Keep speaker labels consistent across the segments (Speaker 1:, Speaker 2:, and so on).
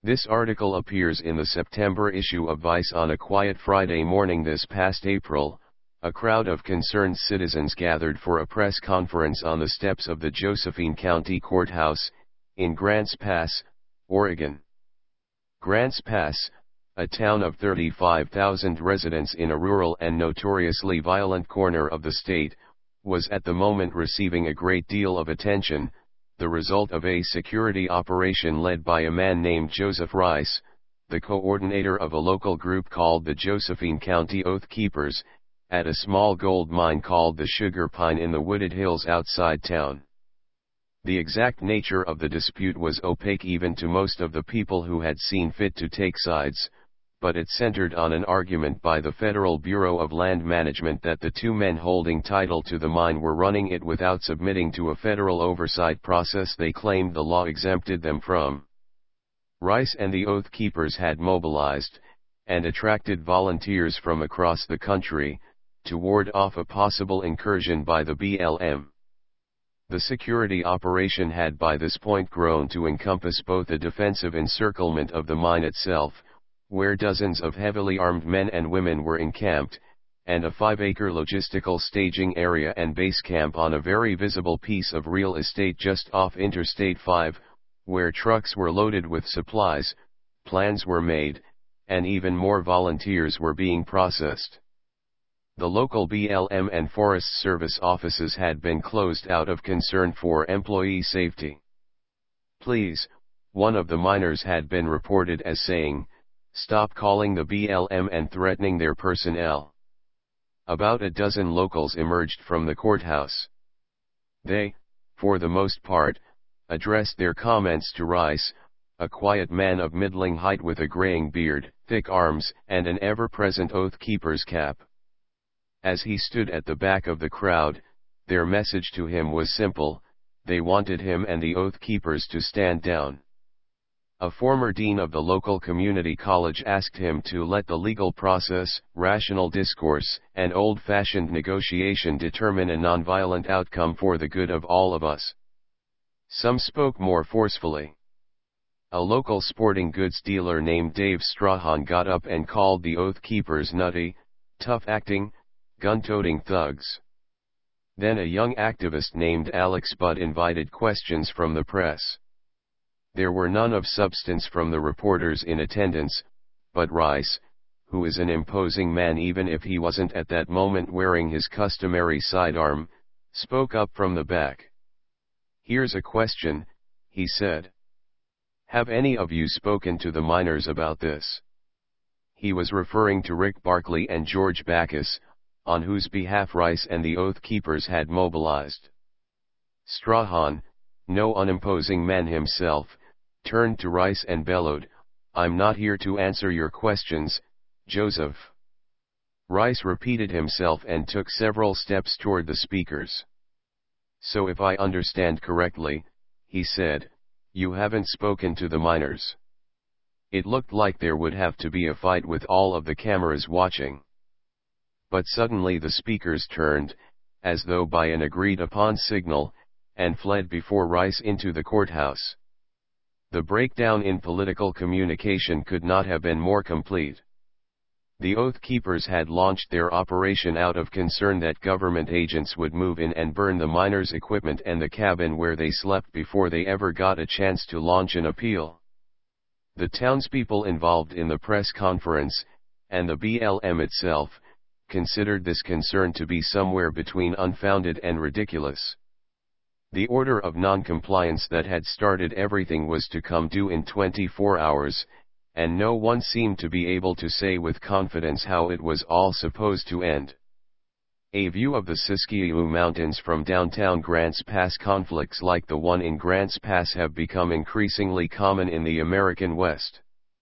Speaker 1: This article appears in the September issue of Vice. On a quiet Friday morning this past April, a crowd of concerned citizens gathered for a press conference on the steps of the Josephine County Courthouse, in Grants Pass, Oregon. Grants Pass, a town of 35,000 residents in a rural and notoriously violent corner of the state, was at the moment receiving a great deal of attention, the result of a security operation led by a man named Joseph Rice, the coordinator of a local group called the Josephine County Oath Keepers, at a small gold mine called the Sugar Pine in the wooded hills outside town. The exact nature of the dispute was opaque even to most of the people who had seen fit to take sides, but it centered on an argument by the Federal Bureau of Land Management that the two men holding title to the mine were running it without submitting to a federal oversight process they claimed the law exempted them from. Rice and the Oath Keepers had mobilized, and attracted volunteers from across the country, to ward off a possible incursion by the BLM. The security operation had by this point grown to encompass both a defensive encirclement of the mine itself, where dozens of heavily armed men and women were encamped, and a 5-acre logistical staging area and base camp on a very visible piece of real estate just off Interstate 5, where trucks were loaded with supplies, plans were made, and even more volunteers were being processed. The local BLM and Forest Service offices had been closed out of concern for employee safety. Please, one of the miners had been reported as saying, "Stop calling the BLM and threatening their personnel." About a dozen locals emerged from the courthouse. They, for the most part, addressed their comments to Rice, a quiet man of middling height with a graying beard, thick arms, and an ever-present Oath Keeper's cap. As he stood at the back of the crowd, their message to him was simple: they wanted him and the Oath Keepers to stand down. A former dean of the local community college asked him to let the legal process, rational discourse, and old-fashioned negotiation determine a nonviolent outcome for the good of all of us. Some spoke more forcefully. A local sporting goods dealer named Dave Strahan got up and called the Oath Keepers nutty, tough-acting, gun-toting thugs. Then a young activist named Alex Budd invited questions from the press. There were none of substance from the reporters in attendance, but Rice, who is an imposing man even if he wasn't at that moment wearing his customary sidearm, spoke up from the back. "Here's a question," he said. "Have any of you spoken to the miners about this?" He was referring to Rick Barkley and George Backus, on whose behalf Rice and the Oath Keepers had mobilized. Strahan, no unimposing man himself, turned to Rice and bellowed, "I'm not here to answer your questions, Joseph." Rice repeated himself and took several steps toward the speakers. "So if I understand correctly," he said, "you haven't spoken to the miners." It looked like there would have to be a fight with all of the cameras watching. But suddenly the speakers turned, as though by an agreed-upon signal, and fled before Rice into the courthouse. The breakdown in political communication could not have been more complete. The Oath Keepers had launched their operation out of concern that government agents would move in and burn the miners' equipment and the cabin where they slept before they ever got a chance to launch an appeal. The townspeople involved in the press conference, and the BLM itself, considered this concern to be somewhere between unfounded and ridiculous. The order of non-compliance that had started everything was to come due in 24 hours, and no one seemed to be able to say with confidence how it was all supposed to end. A view of the Siskiyou Mountains from downtown Grants Pass. Conflicts like the one in Grants Pass have become increasingly common in the American West.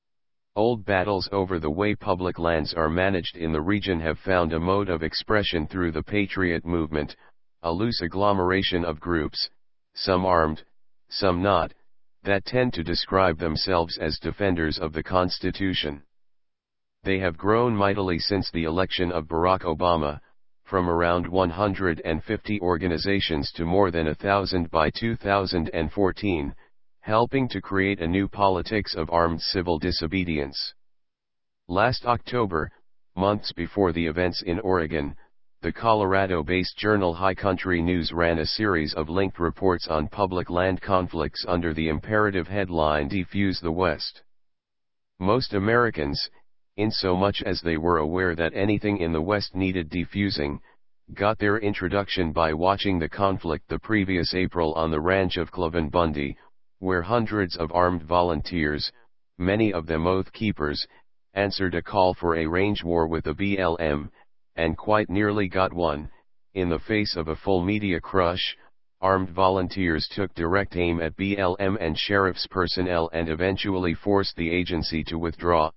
Speaker 1: Old battles over the way public lands are managed in the region have found a mode of expression through the Patriot movement, a loose agglomeration of groups, some armed, some not, that tend to describe themselves as defenders of the Constitution. They have grown mightily since the election of Barack Obama, from around 150 organizations to more than 1,000 by 2014, helping to create a new politics of armed civil disobedience. Last October, months before the events in Oregon, the Colorado-based journal High Country News ran a series of linked reports on public land conflicts under the imperative headline "Defuse the West." Most Americans, insomuch as they were aware that anything in the West needed defusing, got their introduction by watching the conflict the previous April on the ranch of Cliven Bundy, where hundreds of armed volunteers, many of them oath keepers, answered a call for a range war with the BLM, and quite nearly got one. In the face of a full media crush, armed volunteers took direct aim at BLM and sheriff's personnel and eventually forced the agency to withdraw.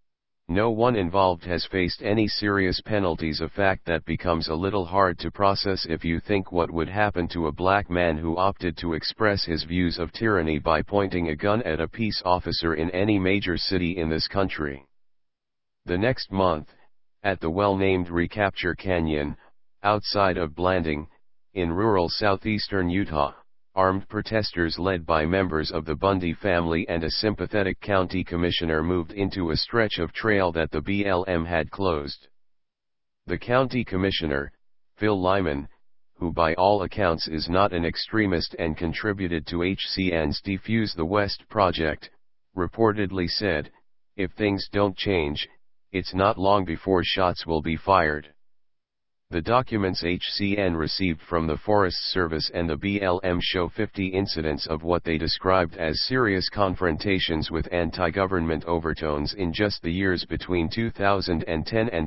Speaker 1: No one involved has faced any serious penalties, a fact that becomes a little hard to process if you think what would happen to a black man who opted to express his views of tyranny by pointing a gun at a peace officer in any major city in this country. The next month, at the well-named Recapture Canyon, outside of Blanding, in rural southeastern Utah, armed protesters led by members of the Bundy family and a sympathetic county commissioner moved into a stretch of trail that the BLM had closed. The county commissioner, Phil Lyman, who by all accounts is not an extremist and contributed to HCN's Defuse the West project, reportedly said, "If things don't change, it's not long before shots will be fired." The documents HCN received from the Forest Service and the BLM show 50 incidents of what they described as serious confrontations with anti-government overtones in just the years between 2010 and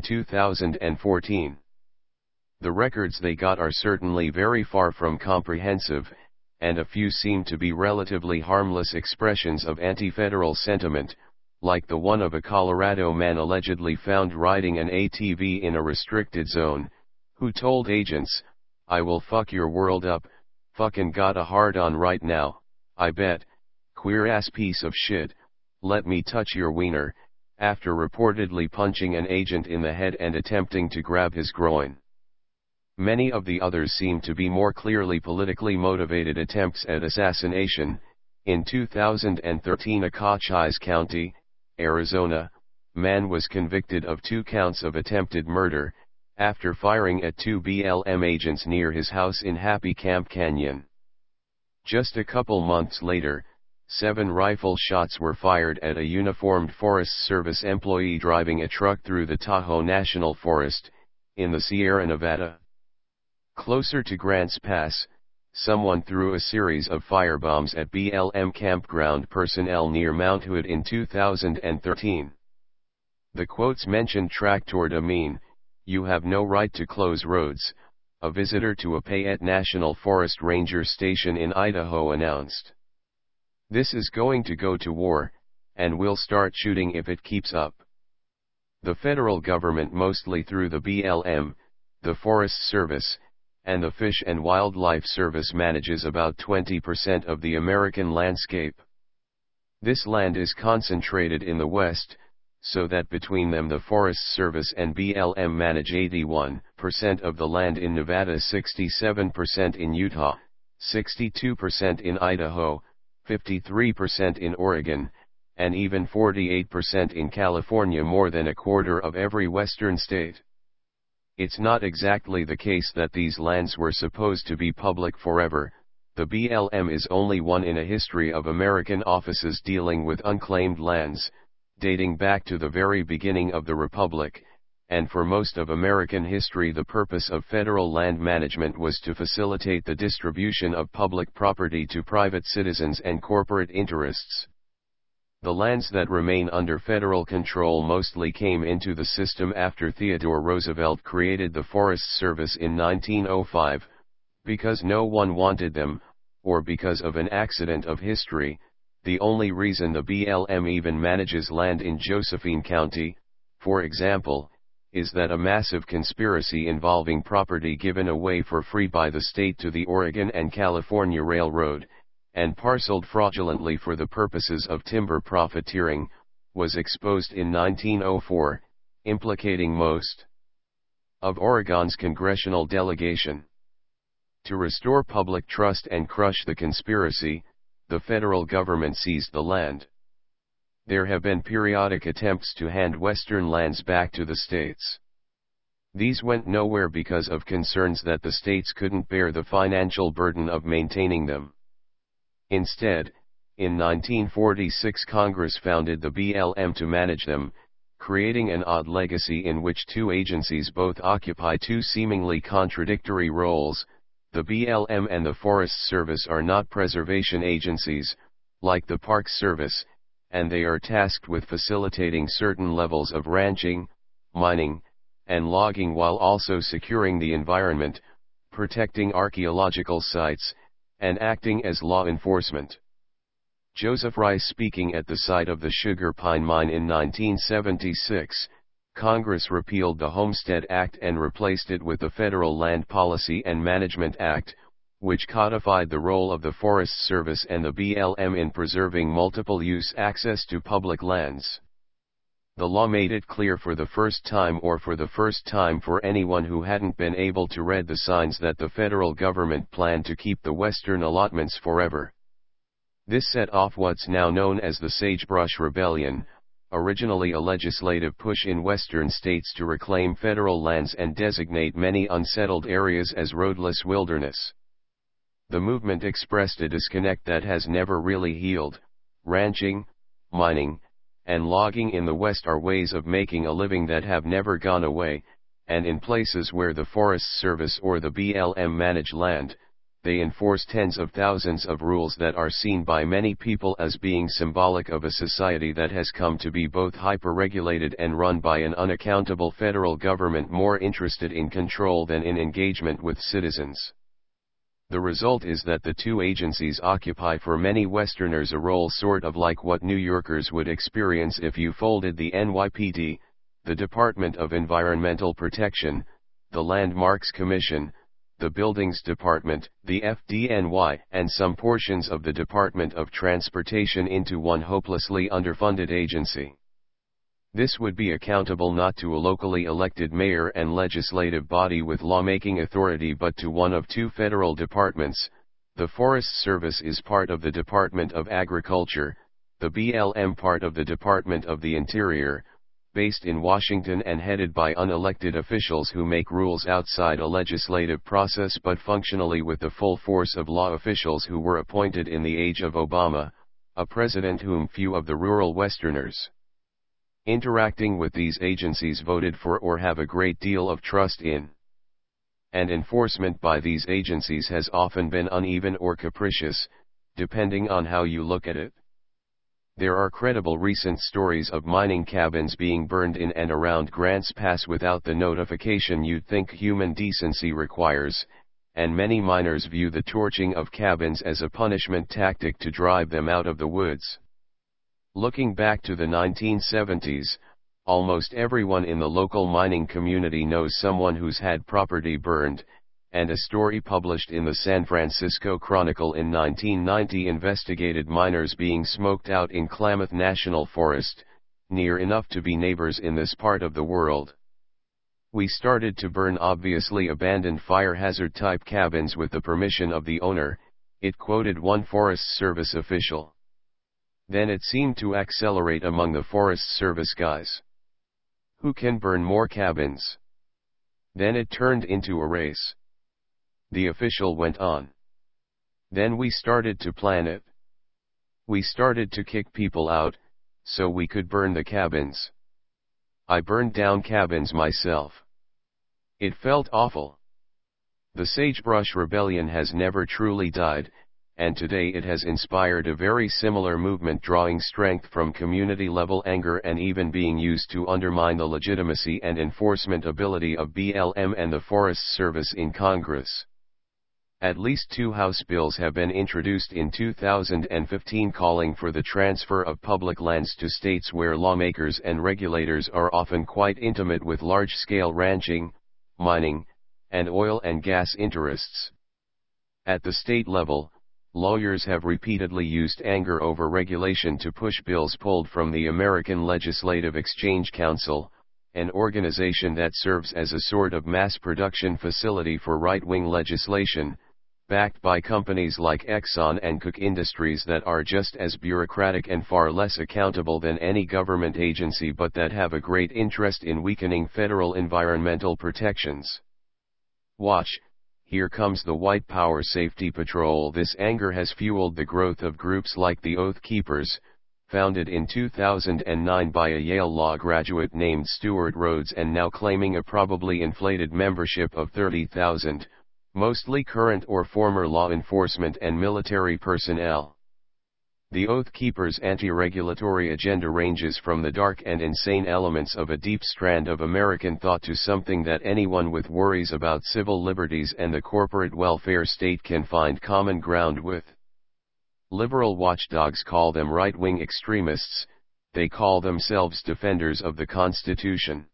Speaker 1: 2014. The records they got are certainly very far from comprehensive, and a few seem to be relatively harmless expressions of anti-federal sentiment, like the one of a Colorado man allegedly found riding an ATV in a restricted zone, who told agents, "I will fuck your world up, fucking got a hard-on right now, I bet, queer-ass piece of shit, let me touch your wiener," after reportedly punching an agent in the head and attempting to grab his groin. Many of the others seem to be more clearly politically motivated attempts at assassination. In 2013, a Cochise County, Arizona, man was convicted of 2 counts of attempted murder, after firing at 2 BLM agents near his house in Happy Camp Canyon. Just a couple months later, 7 rifle shots were fired at a uniformed Forest Service employee driving a truck through the Tahoe National Forest, in the Sierra Nevada. Closer to Grants Pass, someone threw a series of firebombs at BLM campground personnel near Mount Hood in 2013. The quotes mentioned track toward a mean, "You have no right to close roads," a visitor to a Payette National Forest Ranger station in Idaho announced. "This is going to go to war, and we'll start shooting if it keeps up." The federal government, mostly through the BLM, the Forest Service, and the Fish and Wildlife Service, manages about 20% of the American landscape. This land is concentrated in the West, so that between them the Forest Service and BLM manage 81% of the land in Nevada, 67% in Utah, 62% in Idaho, 53% in Oregon, and even 48% in California, more than a quarter of every western state. It's not exactly the case that these lands were supposed to be public forever. The BLM is only one in a history of American offices dealing with unclaimed lands, dating back to the very beginning of the Republic, and for most of American history the purpose of federal land management was to facilitate the distribution of public property to private citizens and corporate interests. The lands that remain under federal control mostly came into the system after Theodore Roosevelt created the Forest Service in 1905, because no one wanted them, or because of an accident of history. The only reason the BLM even manages land in Josephine County, for example, is that a massive conspiracy involving property given away for free by the state to the Oregon and California Railroad, and parceled fraudulently for the purposes of timber profiteering, was exposed in 1904, implicating most of Oregon's congressional delegation. To restore public trust and crush the conspiracy, the federal government seized the land. There have been periodic attempts to hand Western lands back to the states. These went nowhere because of concerns that the states couldn't bear the financial burden of maintaining them. Instead, in 1946 Congress founded the BLM to manage them, creating an odd legacy in which two agencies both occupy two seemingly contradictory roles. The BLM and the Forest Service are not preservation agencies, like the Park Service, and they are tasked with facilitating certain levels of ranching, mining, and logging while also securing the environment, protecting archaeological sites, and acting as law enforcement. Joseph Rice speaking at the site of the Sugar Pine Mine in 1976, Congress repealed the Homestead Act and replaced it with the Federal Land Policy and Management Act, which codified the role of the Forest Service and the BLM in preserving multiple-use access to public lands. The law made it clear for the first time for anyone who hadn't been able to read the signs that the federal government planned to keep the western allotments forever. This set off what's now known as the Sagebrush Rebellion, originally a legislative push in western states to reclaim federal lands and designate many unsettled areas as roadless wilderness. The movement expressed a disconnect that has never really healed. Ranching, mining, and logging in the West are ways of making a living that have never gone away, and in places where the Forest Service or the BLM manage land, they enforce tens of thousands of rules that are seen by many people as being symbolic of a society that has come to be both hyper-regulated and run by an unaccountable federal government more interested in control than in engagement with citizens. The result is that the two agencies occupy for many Westerners a role sort of like what New Yorkers would experience if you folded the NYPD, the Department of Environmental Protection, the Landmarks Commission, the Buildings Department, the FDNY, and some portions of the Department of Transportation into one hopelessly underfunded agency. This would be accountable not to a locally elected mayor and legislative body with lawmaking authority but to one of two federal departments. The Forest Service is part of the Department of Agriculture, the BLM part of the Department of the Interior, based in Washington and headed by unelected officials who make rules outside a legislative process but functionally with the full force of law officials who were appointed in the age of Obama, a president whom few of the rural Westerners interacting with these agencies voted for or have a great deal of trust in. And enforcement by these agencies has often been uneven or capricious, depending on how you look at it. There are credible recent stories of mining cabins being burned in and around Grants Pass without the notification you'd think human decency requires, and many miners view the torching of cabins as a punishment tactic to drive them out of the woods. Looking back to the 1970s, almost everyone in the local mining community knows someone who's had property burned, and a story published in the San Francisco Chronicle in 1990 investigated miners being smoked out in Klamath National Forest, near enough to be neighbors in this part of the world. We started to burn obviously abandoned fire hazard type cabins with the permission of the owner, it quoted one Forest Service official. Then it seemed to accelerate among the Forest Service guys. Who can burn more cabins? Then it turned into a race. The official went on. Then we started to plan it. We started to kick people out, so we could burn the cabins. I burned down cabins myself. It felt awful. The Sagebrush Rebellion has never truly died, and today it has inspired a very similar movement drawing strength from community-level anger and even being used to undermine the legitimacy and enforcement ability of BLM and the Forest Service in Congress. At least two House bills have been introduced in 2015 calling for the transfer of public lands to states where lawmakers and regulators are often quite intimate with large-scale ranching, mining, and oil and gas interests. At the state level, lawyers have repeatedly used anger over regulation to push bills pulled from the American Legislative Exchange Council, an organization that serves as a sort of mass production facility for right-wing legislation, backed by companies like Exxon and Koch Industries that are just as bureaucratic and far less accountable than any government agency, but that have a great interest in weakening federal environmental protections. Watch, here comes the White Power Safety Patrol. This anger has fueled the growth of groups like the Oath Keepers, founded in 2009 by a Yale Law graduate named Stuart Rhodes and now claiming a probably inflated membership of 30,000, mostly current or former law enforcement and military personnel. The Oath Keepers' anti-regulatory agenda ranges from the dark and insane elements of a deep strand of American thought to something that anyone with worries about civil liberties and the corporate welfare state can find common ground with. Liberal watchdogs call them right-wing extremists. They call themselves defenders of the Constitution.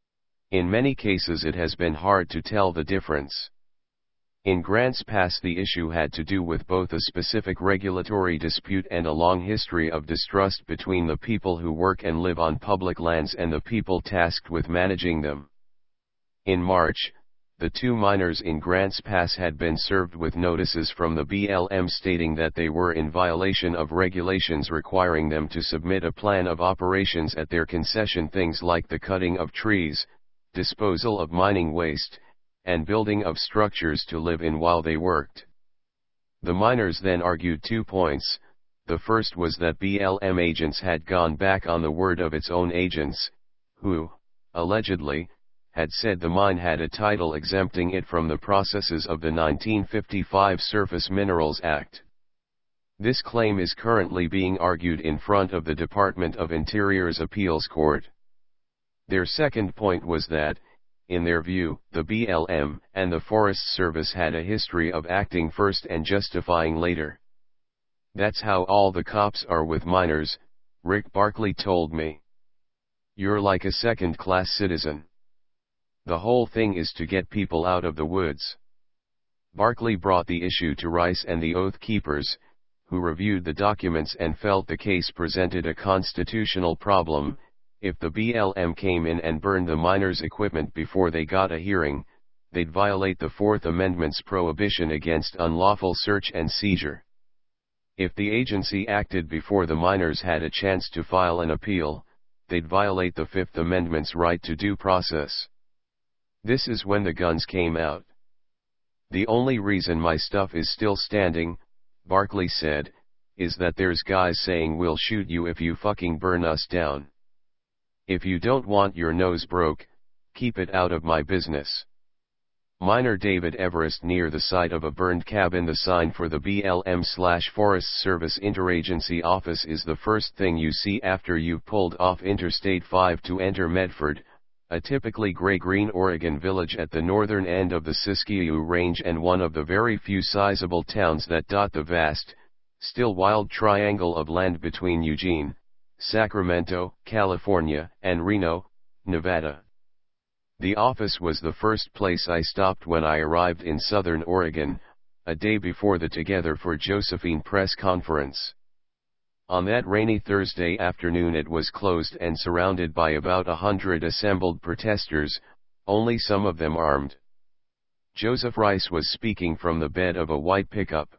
Speaker 1: In many cases it has been hard to tell the difference. In Grants Pass the issue had to do with both a specific regulatory dispute and a long history of distrust between the people who work and live on public lands and the people tasked with managing them. In March, the two miners in Grants Pass had been served with notices from the BLM stating that they were in violation of regulations requiring them to submit a plan of operations at their concession, things like the cutting of trees, disposal of mining waste, and building of structures to live in while they worked. The miners then argued 2 points. The first was that BLM agents had gone back on the word of its own agents, who, allegedly, had said the mine had a title exempting it from the processes of the 1955 Surface Minerals Act. This claim is currently being argued in front of the Department of Interior's Appeals Court. Their second point was that, in their view, the BLM and the Forest Service had a history of acting first and justifying later. That's how all the cops are with miners, Rick Barkley told me. You're like a second-class citizen. The whole thing is to get people out of the woods. Barkley brought the issue to Rice and the Oath Keepers, who reviewed the documents and felt the case presented a constitutional problem. If the BLM came in and burned the miners' equipment before they got a hearing, they'd violate the Fourth Amendment's prohibition against unlawful search and seizure. If the agency acted before the miners had a chance to file an appeal, they'd violate the Fifth Amendment's right to due process. This is when the guns came out. The only reason my stuff is still standing, Barkley said, is that there's guys saying we'll shoot you if you fucking burn us down. If you don't want your nose broke, keep it out of my business. Miner David Everest near the site of a burned cabin. The sign for the BLM/Forest Service Interagency Office is the first thing you see after you've pulled off Interstate 5 to enter Medford, a typically gray-green Oregon village at the northern end of the Siskiyou Range and one of the very few sizable towns that dot the vast, still wild triangle of land between Eugene, Sacramento, California, and Reno, Nevada. The office was the first place I stopped when I arrived in Southern Oregon, a day before the Together for Josephine press conference. On that rainy Thursday afternoon it was closed and surrounded by about 100 assembled protesters, only some of them armed. Joseph Rice was speaking from the bed of a white pickup.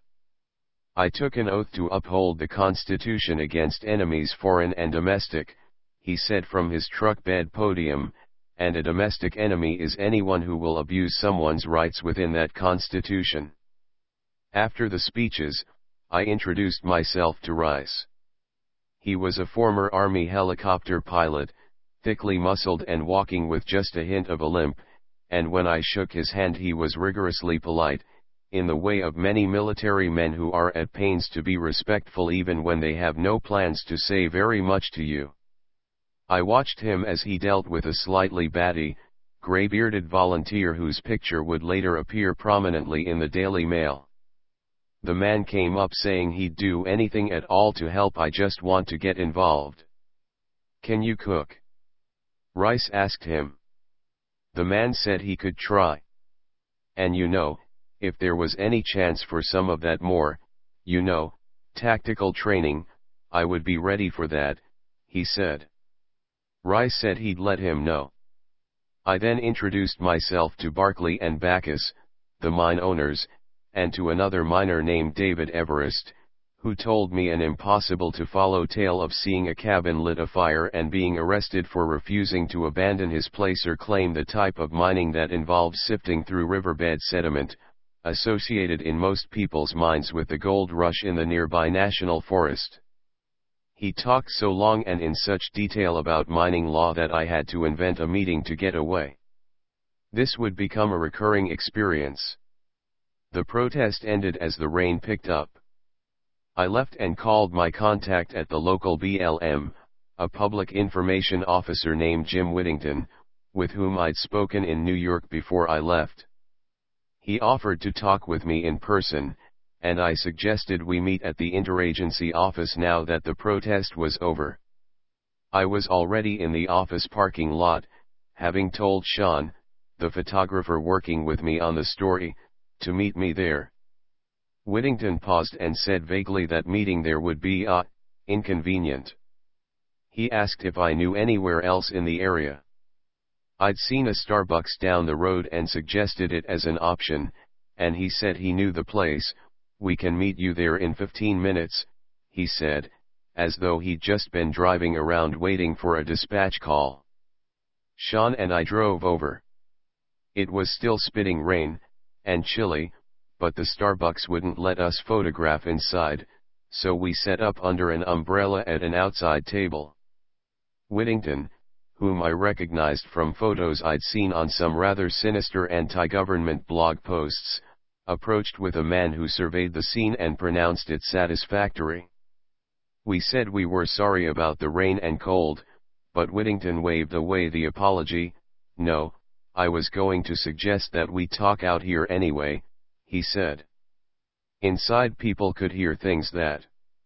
Speaker 1: I took an oath to uphold the Constitution against enemies foreign and domestic, he said from his truck bed podium, and a domestic enemy is anyone who will abuse someone's rights within that Constitution. After the speeches, I introduced myself to Rice. He was a former Army helicopter pilot, thickly muscled and walking with just a hint of a limp, and when I shook his hand he was rigorously polite, in the way of many military men who are at pains to be respectful even when they have no plans to say very much to you. I watched him as he dealt with a slightly batty, gray-bearded volunteer whose picture would later appear prominently in the Daily Mail. The man came up saying he'd do anything at all to help. I just want to get involved. Can you cook? Rice asked him. The man said he could try. And if there was any chance for some of that more, tactical training, I would be ready for that, he said. Rice said he'd let him know. I then introduced myself to Barkley and Backus, the mine owners, and to another miner named David Everest, who told me an impossible to follow tale of seeing a cabin lit afire and being arrested for refusing to abandon his place or claim the type of mining that involves sifting through riverbed sediment, associated in most people's minds with the gold rush in the nearby national forest. He talked so long and in such detail about mining law that I had to invent a meeting to get away. This would become a recurring experience. The protest ended as the rain picked up. I left and called my contact at the local BLM, a public information officer named Jim Whittington, with whom I'd spoken in New York before I left. He offered to talk with me in person, and I suggested we meet at the interagency office now that the protest was over. I was already in the office parking lot, having told Sean, the photographer working with me on the story, to meet me there. Whittington paused and said vaguely that meeting there would be inconvenient. He asked if I knew anywhere else in the area. I'd seen a Starbucks down the road and suggested it as an option, and he said he knew the place. "We can meet you there in 15 minutes, he said, as though he'd just been driving around waiting for a dispatch call. Sean and I drove over. It was still spitting rain, and chilly, but the Starbucks wouldn't let us photograph inside, so we set up under an umbrella at an outside table. Whittington, whom I recognized from photos I'd seen on some rather sinister anti-government blog posts, approached with a man who surveyed the scene and pronounced it satisfactory. We said we were sorry about the rain and cold, but Whittington waved away the apology. "No, I was going to suggest that we talk out here anyway," he said. Inside people could hear things that.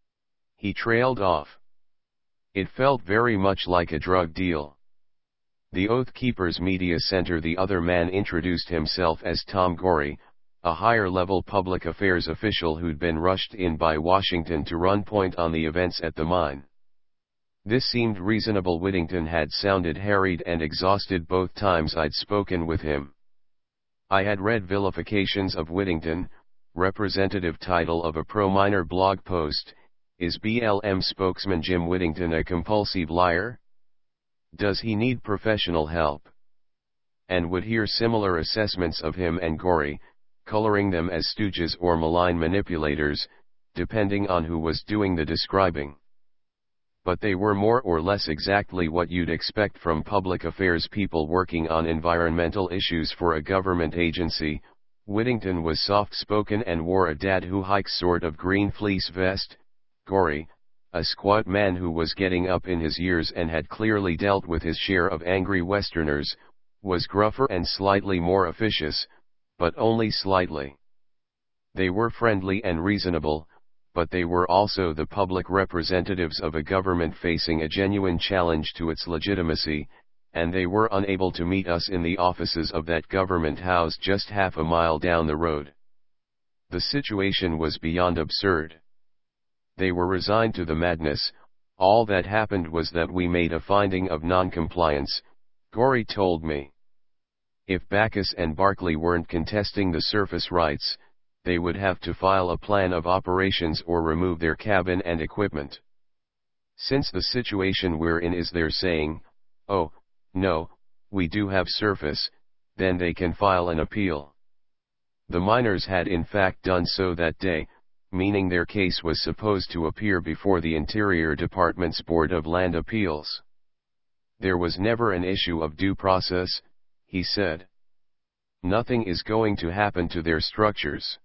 Speaker 1: He trailed off. It felt very much like a drug deal. The Oath Keepers Media Center. The other man introduced himself as Tom Gorey, a higher-level public affairs official who'd been rushed in by Washington to run point on the events at the mine. This seemed reasonable. Whittington had sounded harried and exhausted both times I'd spoken with him. I had read vilifications of Whittington, representative title of a pro-miner blog post: "Is BLM spokesman Jim Whittington a compulsive liar? Does he need professional help?" And would hear similar assessments of him and Gorey, coloring them as stooges or malign manipulators, depending on who was doing the describing. But they were more or less exactly what you'd expect from public affairs people working on environmental issues for a government agency. Whittington was soft-spoken and wore a dad who hikes sort of green fleece vest. Gorey, a squat man who was getting up in his years and had clearly dealt with his share of angry Westerners, was gruffer and slightly more officious, but only slightly. They were friendly and reasonable, but they were also the public representatives of a government facing a genuine challenge to its legitimacy, and they were unable to meet us in the offices of that government house just half a mile down the road. The situation was beyond absurd. They were resigned to the madness. All that happened was that we made a finding of non-compliance, Gorey told me. If Backus and Barkley weren't contesting the surface rights, they would have to file a plan of operations or remove their cabin and equipment. Since the situation we're in is they're saying, "Oh, no, we do have surface," then they can file an appeal. The miners had in fact done so that day, meaning their case was supposed to appear before the Interior Department's Board of Land Appeals. There was never an issue of due process, he said. Nothing is going to happen to their structures.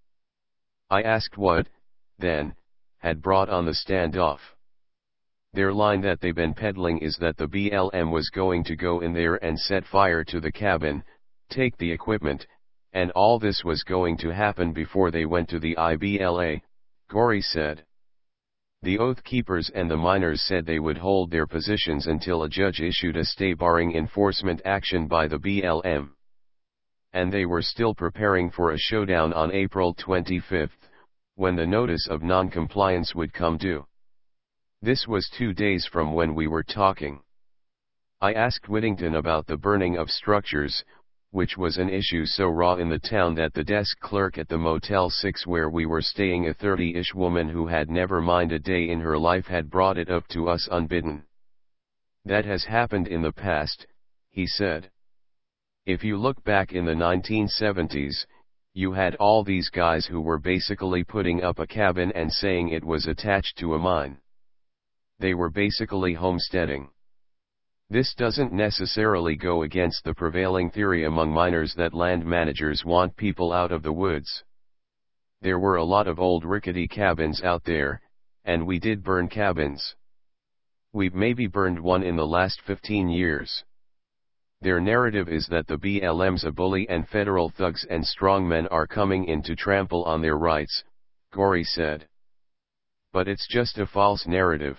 Speaker 1: I asked what, then, had brought on the standoff. Their line that they've been peddling is that the BLM was going to go in there and set fire to the cabin, take the equipment, and all this was going to happen before they went to the IBLA, Gorey said. The Oath Keepers and the miners said they would hold their positions until a judge issued a stay barring enforcement action by the BLM. And they were still preparing for a showdown on April 25, when the notice of non-compliance would come due. This was 2 days from when we were talking. I asked Whittington about the burning of structures, which was an issue so raw in the town that the desk clerk at the Motel 6 where we were staying, a 30-ish woman who had never minded a day in her life, had brought it up to us unbidden. That has happened in the past, he said. If you look back in the 1970s, you had all these guys who were basically putting up a cabin and saying it was attached to a mine. They were basically homesteading. This doesn't necessarily go against the prevailing theory among miners that land managers want people out of the woods. There were a lot of old rickety cabins out there, and we did burn cabins. We've maybe burned one in the last 15 years. Their narrative is that the BLM's a bully and federal thugs and strongmen are coming in to trample on their rights, Gorey said. But it's just a false narrative.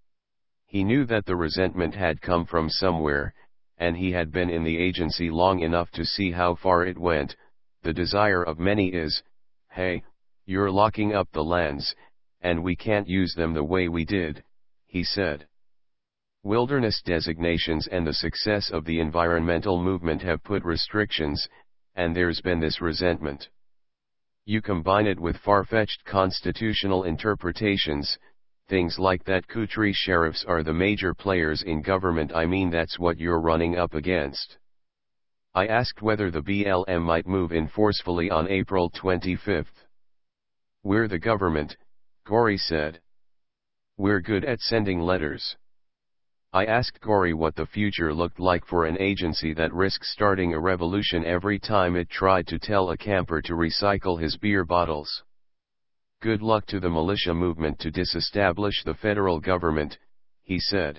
Speaker 1: He knew that the resentment had come from somewhere, and he had been in the agency long enough to see how far it went. The desire of many is, hey, you're locking up the lands, and we can't use them the way we did, he said. Wilderness designations and the success of the environmental movement have put restrictions, and there's been this resentment. You combine it with far-fetched constitutional interpretations, things like that Kutri sheriffs are the major players in government. I mean, that's what you're running up against. I asked whether the BLM might move in forcefully on April 25. We're the government, Gorey said. We're good at sending letters. I asked Gorey what the future looked like for an agency that risks starting a revolution every time it tried to tell a camper to recycle his beer bottles. Good luck to the militia movement to disestablish the federal government, he said.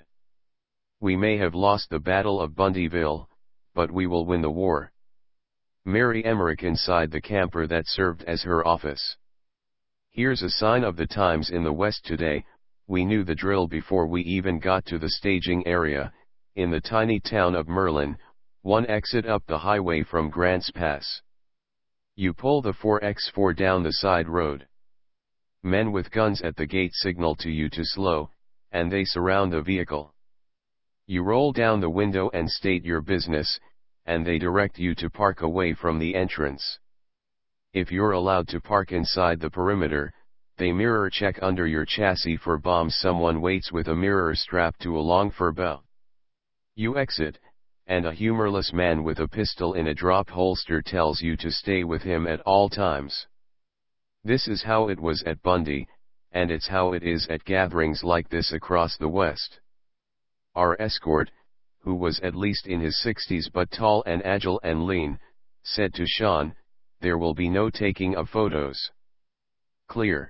Speaker 1: We may have lost the Battle of Bundyville, but we will win the war. Mary Emmerich inside the camper that served as her office. Here's a sign of the times in the West today. We knew the drill before we even got to the staging area. In the tiny town of Merlin, one exit up the highway from Grants Pass. You pull the 4x4 down the side road. Men with guns at the gate signal to you to slow, and they surround the vehicle. You roll down the window and state your business, and they direct you to park away from the entrance. If you're allowed to park inside the perimeter, they mirror check under your chassis for bombs. Someone waits with a mirror strapped to a long fur belt. You exit, and a humorless man with a pistol in a drop holster tells you to stay with him at all times. This is how it was at Bundy, and it's how it is at gatherings like this across the West. Our escort, who was at least in his 60s but tall and agile and lean, said to Sean, "There will be no taking of photos." Clear.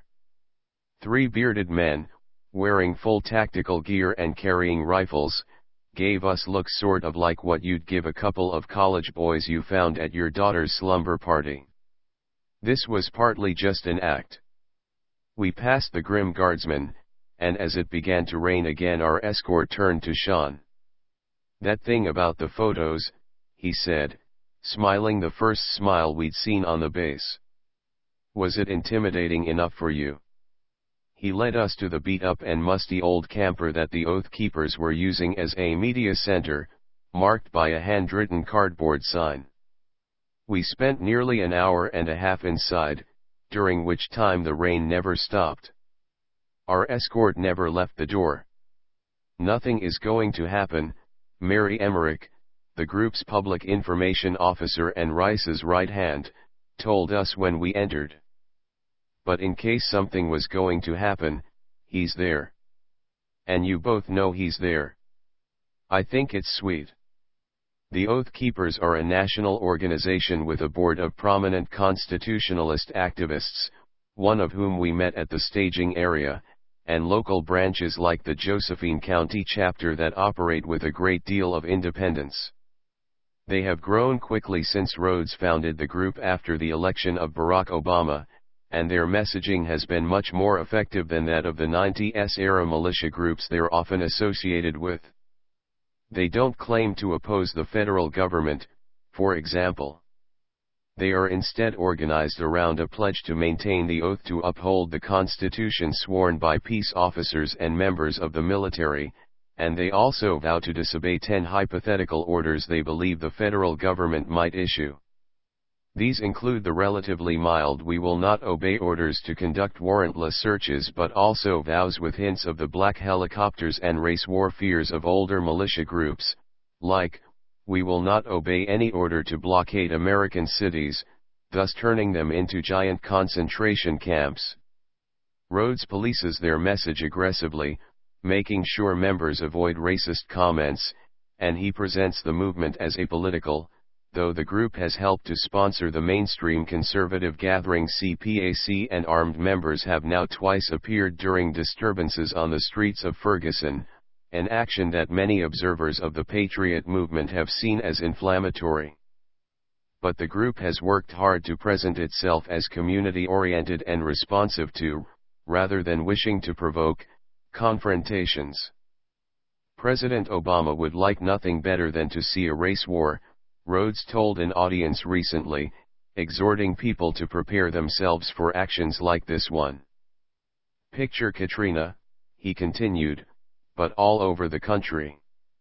Speaker 1: 3 bearded men, wearing full tactical gear and carrying rifles, gave us looks sort of like what you'd give a couple of college boys you found at your daughter's slumber party. This was partly just an act. We passed the grim guardsman, and as it began to rain again our escort turned to Sean. "That thing about the photos," he said, smiling the first smile we'd seen on the base. "Was it intimidating enough for you?" He led us to the beat-up and musty old camper that the Oath Keepers were using as a media center, marked by a handwritten cardboard sign. We spent nearly an hour and a half inside, during which time the rain never stopped. Our escort never left the door. "Nothing is going to happen," Mary Emmerich, the group's public information officer and Rice's right hand, told us when we entered. "But in case something was going to happen, he's there. And you both know he's there. I think it's sweet." The Oath Keepers are a national organization with a board of prominent constitutionalist activists, one of whom we met at the staging area, and local branches like the Josephine County chapter that operate with a great deal of independence. They have grown quickly since Rhodes founded the group after the election of Barack Obama, and their messaging has been much more effective than that of the 90s-era militia groups they're often associated with. They don't claim to oppose the federal government, for example. They are instead organized around a pledge to maintain the oath to uphold the Constitution sworn by peace officers and members of the military, and they also vow to disobey 10 hypothetical orders they believe the federal government might issue. These include the relatively mild "we will not obey" orders to conduct warrantless searches, but also vows with hints of the black helicopters and race war fears of older militia groups, like, "we will not obey any order to blockade American cities," thus turning them into giant concentration camps. Rhodes polices their message aggressively, making sure members avoid racist comments, and he presents the movement as apolitical, though the group has helped to sponsor the mainstream conservative gathering CPAC, and armed members have now twice appeared during disturbances on the streets of Ferguson, an action that many observers of the Patriot movement have seen as inflammatory. But the group has worked hard to present itself as community-oriented and responsive to, rather than wishing to provoke, confrontations. President Obama would like nothing better than to see a race war, Rhodes told an audience recently, exhorting people to prepare themselves for actions like this one. "Picture Katrina," he continued, "but all over the country."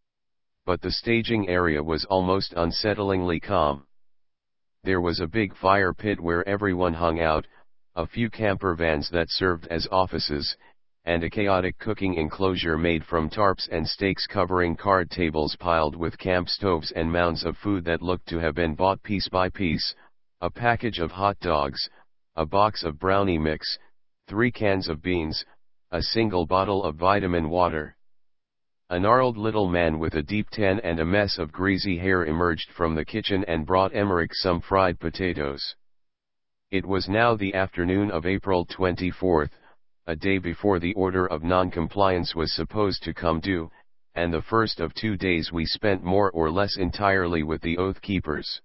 Speaker 1: But the staging area was almost unsettlingly calm. There was a big fire pit where everyone hung out, a few camper vans that served as offices, and a chaotic cooking enclosure made from tarps and stakes covering card tables piled with camp stoves and mounds of food that looked to have been bought piece by piece, a package of hot dogs, a box of brownie mix, 3 cans of beans, a single bottle of vitamin water. A gnarled little man with a deep tan and a mess of greasy hair emerged from the kitchen and brought Emmerich some fried potatoes. It was now the afternoon of April 24, a day before the order of non-compliance was supposed to come due, and the first of 2 days we spent more or less entirely with the Oath Keepers.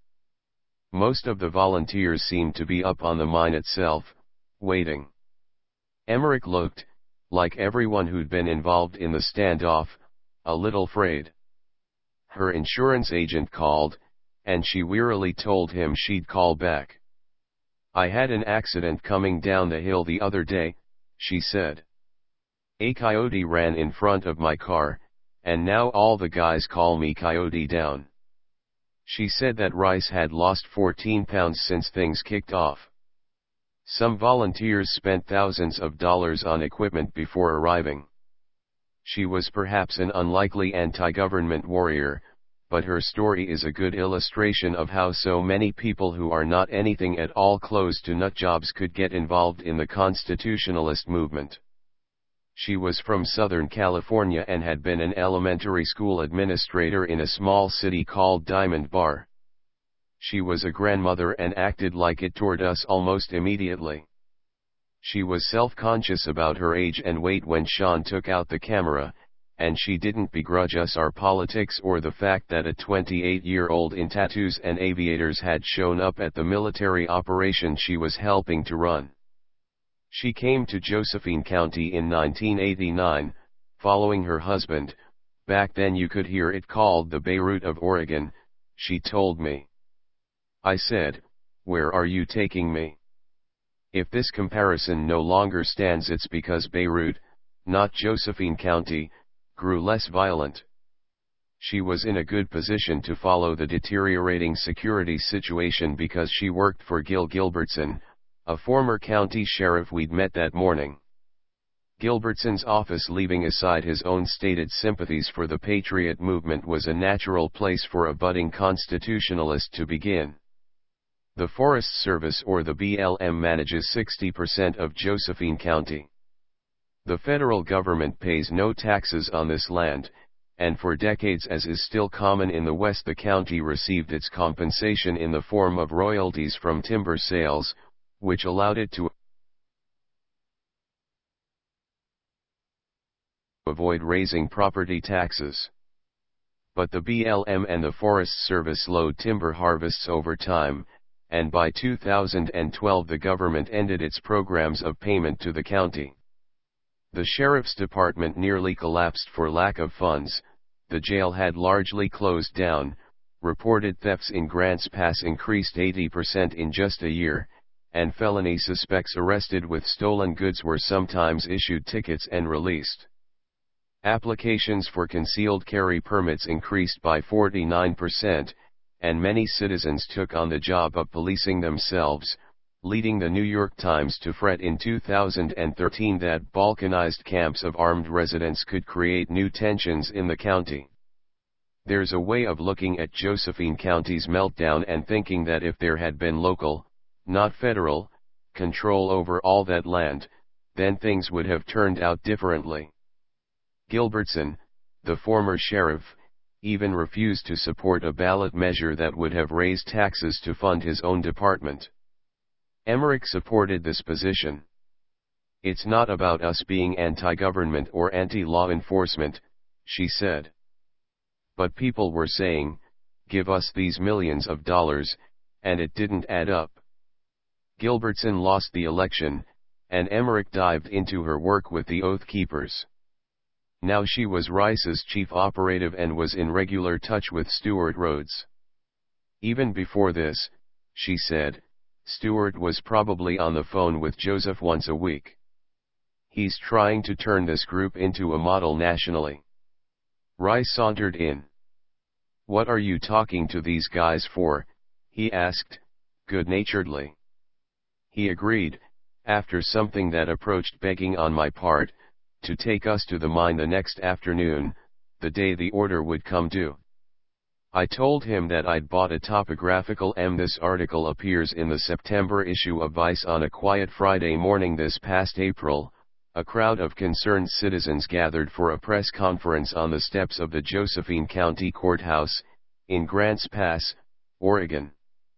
Speaker 1: Most of the volunteers seemed to be up on the mine itself, waiting. Emmerich looked, like everyone who'd been involved in the standoff, a little frayed. Her insurance agent called, and she wearily told him she'd call back. "I had an accident coming down the hill the other day," she said. "A coyote ran in front of my car, and now all the guys call me Coyote Down." She said that Rice had lost 14 pounds since things kicked off. Some volunteers spent thousands of dollars on equipment before arriving. She was perhaps an unlikely anti-government warrior, but her story is a good illustration of how so many people who are not anything at all close to nut jobs could get involved in the constitutionalist movement. She was from Southern California and had been an elementary school administrator in a small city called Diamond Bar. She was a grandmother and acted like it toward us almost immediately. She was self-conscious about her age and weight when Sean took out the camera, and she didn't begrudge us our politics or the fact that a 28-year-old in tattoos and aviators had shown up at the military operation she was helping to run. She came to Josephine County in 1989, following her husband. "Back then you could hear it called the Beirut of Oregon," she told me. I said, "Where are you taking me?" If this comparison no longer stands, it's because Beirut, not Josephine County, grew less violent. She was in a good position to follow the deteriorating security situation because she worked for Gil Gilbertson, a former county sheriff we'd met that morning. Gilbertson's office, leaving aside his own stated sympathies for the Patriot movement, was a natural place for a budding constitutionalist to begin. The Forest Service, or the BLM, manages 60% of Josephine County. The federal government pays no taxes on this land, and for decades, as is still common in the West, the county received its compensation in the form of royalties from timber sales, which allowed it to avoid raising property taxes. But the BLM and the Forest Service slowed timber harvests over time, and by 2012 the government ended its programs of payment to the county. The sheriff's department nearly collapsed for lack of funds, the jail had largely closed down, reported thefts in Grants Pass increased 80% in just a year, and felony suspects arrested with stolen goods were sometimes issued tickets and released. Applications for concealed carry permits increased by 49%, and many citizens took on the job of policing themselves, leading the New York Times to fret in 2013 that balkanized camps of armed residents could create new tensions in the county. There's a way of looking at Josephine County's meltdown and thinking that if there had been local, not federal, control over all that land, then things would have turned out differently. Gilbertson, the former sheriff, even refused to support a ballot measure that would have raised taxes to fund his own department. Emmerich supported this position. "It's not about us being anti-government or anti-law enforcement," she said. "But people were saying, give us these millions of dollars, and it didn't add up." Gilbertson lost the election, and Emmerich dived into her work with the Oath Keepers. Now she was Rice's chief operative and was in regular touch with Stewart Rhodes. Even before this, she said, Stewart was probably on the phone with Joseph once a week. "He's trying to turn this group into a model nationally." Rice sauntered in. "What are you talking to these guys for?" he asked, good-naturedly. He agreed, after something that approached begging on my part, to take us to the mine the next afternoon, the day the order would come due. I told him that I'd bought a topographical M. This article appears in the September issue of Vice. On a quiet Friday morning this past April, a crowd of concerned citizens gathered for a press conference on the steps of the Josephine County Courthouse, in Grants Pass, Oregon.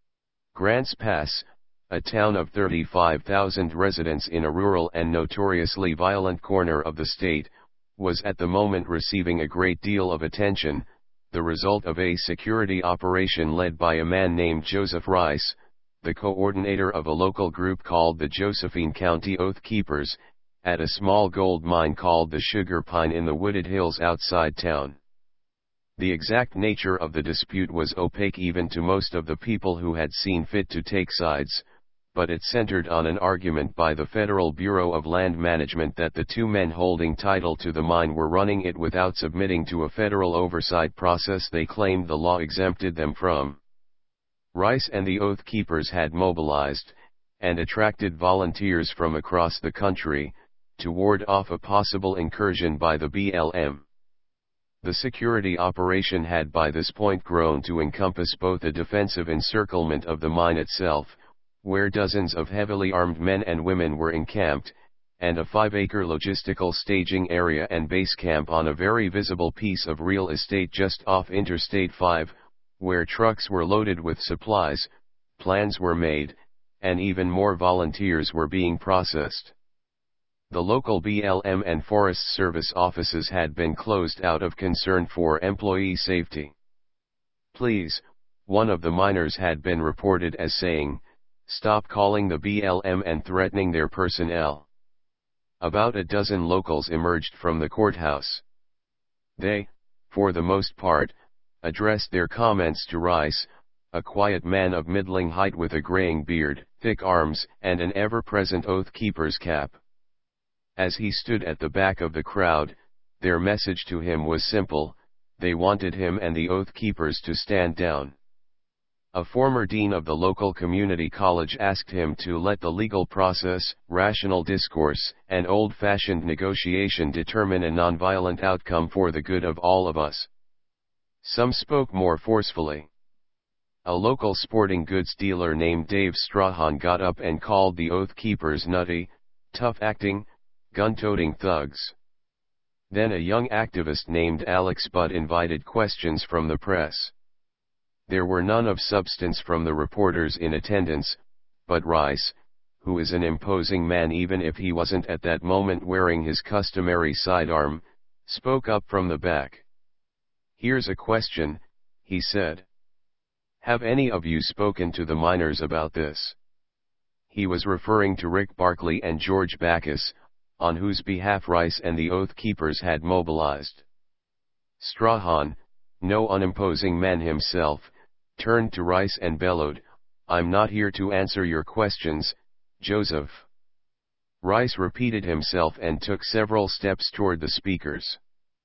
Speaker 1: Grants Pass, a town of 35,000 residents in a rural and notoriously violent corner of the state, was at the moment receiving a great deal of attention, the result of a security operation led by a man named Joseph Rice, the coordinator of a local group called the Josephine County Oath Keepers, at a small gold mine called the Sugar Pine in the wooded hills outside town. The exact nature of the dispute was opaque even to most of the people who had seen fit to take sides, but it centered on an argument by the Federal Bureau of Land Management that the two men holding title to the mine were running it without submitting to a federal oversight process they claimed the law exempted them from. Rice and the Oath Keepers had mobilized, and attracted volunteers from across the country, to ward off a possible incursion by the BLM. The security operation had by this point grown to encompass both a defensive encirclement of the mine itself, where dozens of heavily armed men and women were encamped, and a 5-acre logistical staging area and base camp on a very visible piece of real estate just off Interstate 5, where trucks were loaded with supplies, plans were made, and even more volunteers were being processed. The local BLM and Forest Service offices had been closed out of concern for employee safety. "Please," one of the miners had been reported as saying, "stop calling the BLM and threatening their personnel." About a dozen locals emerged from the courthouse. They, for the most part, addressed their comments to Rice, a quiet man of middling height with a graying beard, thick arms, and an ever-present Oath Keeper's cap. As he stood at the back of the crowd, their message to him was simple: they wanted him and the Oath Keepers to stand down. A former dean of the local community college asked him to let the legal process, rational discourse, and old-fashioned negotiation determine a nonviolent outcome for the good of all of us. Some spoke more forcefully. A local sporting goods dealer named Dave Strahan got up and called the Oath Keepers nutty, tough-acting, gun-toting thugs. Then a young activist named Alex Budd invited questions from the press. There were none of substance from the reporters in attendance, but Rice, who is an imposing man even if he wasn't at that moment wearing his customary sidearm, spoke up from the back. "Here's a question," he said. "Have any of you spoken to the miners about this?" He was referring to Rick Barkley and George Backus, on whose behalf Rice and the Oath Keepers had mobilized. Strahan, no unimposing man himself, turned to Rice and bellowed, "I'm not here to answer your questions, Joseph." Rice repeated himself and took several steps toward the speakers.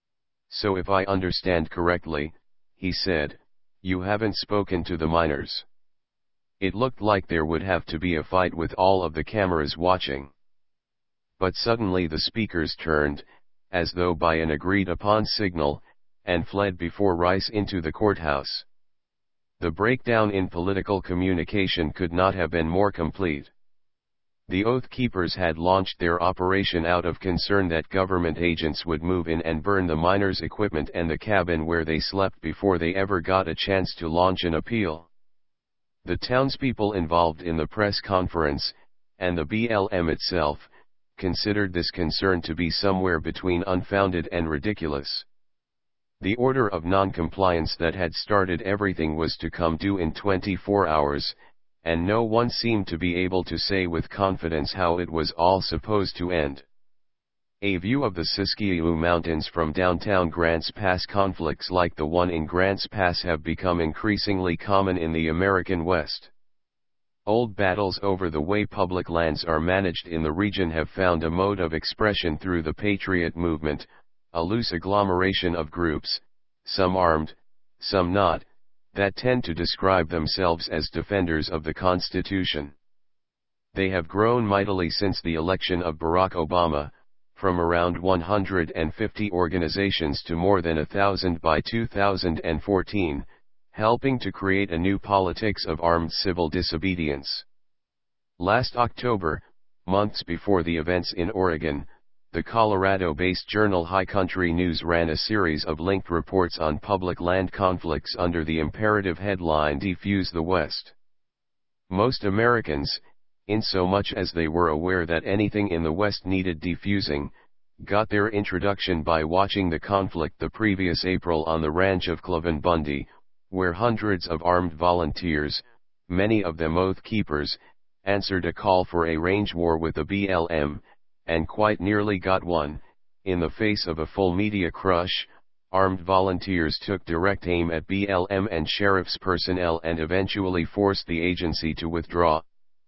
Speaker 1: So if I understand correctly, he said, you haven't spoken to the miners. It looked like there would have to be a fight with all of the cameras watching. But suddenly the speakers turned, as though by an agreed upon signal, and fled before Rice into the courthouse. The breakdown in political communication could not have been more complete. The Oath Keepers had launched their operation out of concern that government agents would move in and burn the miners' equipment and the cabin where they slept before they ever got a chance to launch an appeal. The townspeople involved in the press conference, and the BLM itself, considered this concern to be somewhere between unfounded and ridiculous. The order of non-compliance that had started everything was to come due in 24 hours, and no one seemed to be able to say with confidence how it was all supposed to end. A view of the Siskiyou Mountains from downtown Grants Pass. Conflicts like the one in Grants Pass have become increasingly common in the American West. Old battles over the way public lands are managed in the region have found a mode of expression through the Patriot movement, a loose agglomeration of groups, some armed, some not, that tend to describe themselves as defenders of the Constitution. They have grown mightily since the election of Barack Obama, from around 150 organizations to more than 1,000 by 2014, helping to create a new politics of armed civil disobedience. Last October, months before the events in Oregon, the Colorado-based journal High Country News ran a series of linked reports on public land conflicts under the imperative headline "Defuse the West." Most Americans, insomuch as they were aware that anything in the West needed defusing, got their introduction by watching the conflict the previous April on the ranch of Cliven Bundy, where hundreds of armed volunteers, many of them Oath Keepers, answered a call for a range war with the BLM, and quite nearly got one. In the face of a full media crush, armed volunteers took direct aim at BLM and sheriff's personnel and eventually forced the agency to withdraw.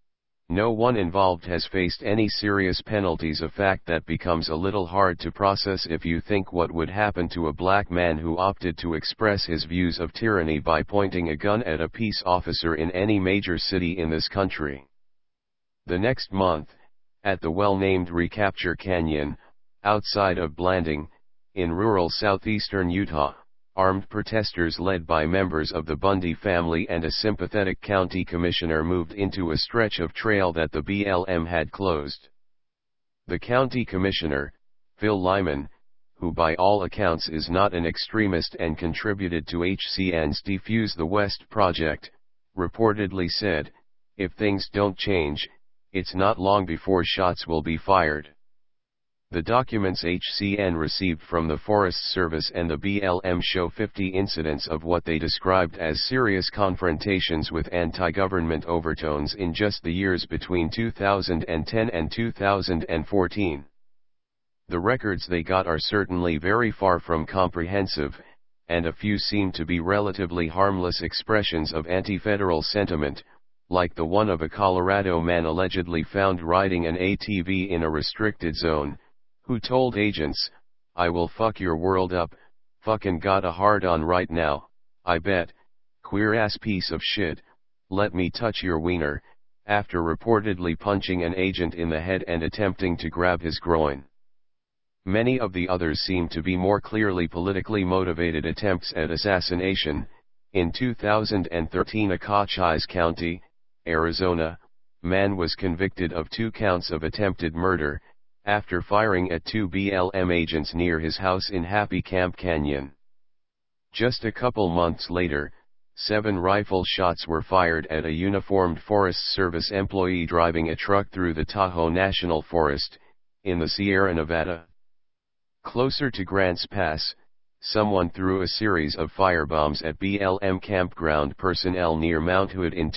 Speaker 1: No one involved has faced any serious penalties, a fact that becomes a little hard to process if you think what would happen to a black man who opted to express his views of tyranny by pointing a gun at a peace officer in any major city in this country. The next month, at the well-named Recapture Canyon, outside of Blanding, in rural southeastern Utah, armed protesters led by members of the Bundy family and a sympathetic county commissioner moved into a stretch of trail that the BLM had closed. The county commissioner, Phil Lyman, who by all accounts is not an extremist and contributed to HCN's Defuse the West project, reportedly said, "If things don't change, it's not long before shots will be fired." The documents HCN received from the Forest Service and the BLM show 50 incidents of what they described as serious confrontations with anti-government overtones in just the years between 2010 and 2014. The records they got are certainly very far from comprehensive, and a few seem to be relatively harmless expressions of anti-federal sentiment, like the one of a Colorado man allegedly found riding an ATV in a restricted zone, who told agents, "I will fuck your world up, fucking got a hard on right now, I bet, queer ass piece of shit, let me touch your wiener," after reportedly punching an agent in the head and attempting to grab his groin. Many of the others seem to be more clearly politically motivated attempts at assassination. In 2013, a Cochise County, Arizona, man was convicted of 2 counts of attempted murder, after firing at 2 BLM agents near his house in Happy Camp Canyon. Just a couple months later, 7 rifle shots were fired at a uniformed Forest Service employee driving a truck through the Tahoe National Forest, in the Sierra Nevada. Closer to Grants Pass, someone threw a series of firebombs at BLM campground personnel near Mount Hood in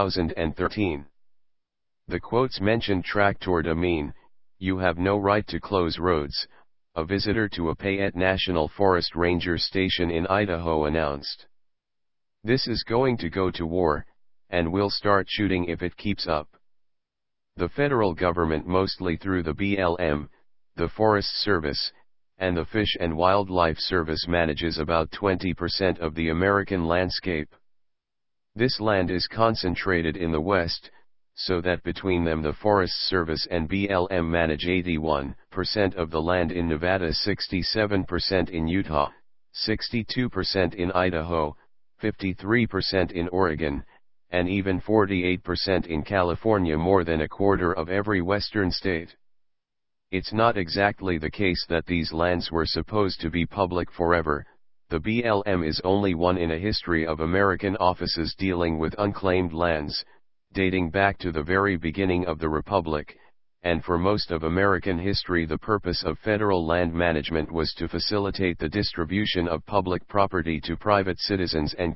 Speaker 1: 2013. The quotes mentioned track toward a mean, "You have no right to close roads," a visitor to a Payette National Forest Ranger station in Idaho announced. "This is going to go to war, and we'll start shooting if it keeps up." The federal government, mostly through the BLM, the Forest Service, and the Fish and Wildlife Service manages about 20% of the American landscape. This land is concentrated in the West, so that between them the Forest Service and BLM manage 81% of the land in Nevada, 67% in Utah, 62% in Idaho, 53% in Oregon, and even 48% in California, more than a quarter of every western state. It's not exactly the case that these lands were supposed to be public forever. The BLM is only one in a history of American offices dealing with unclaimed lands, dating back to the very beginning of the Republic, and for most of American history the purpose of federal land management was to facilitate the distribution of public property to private citizens and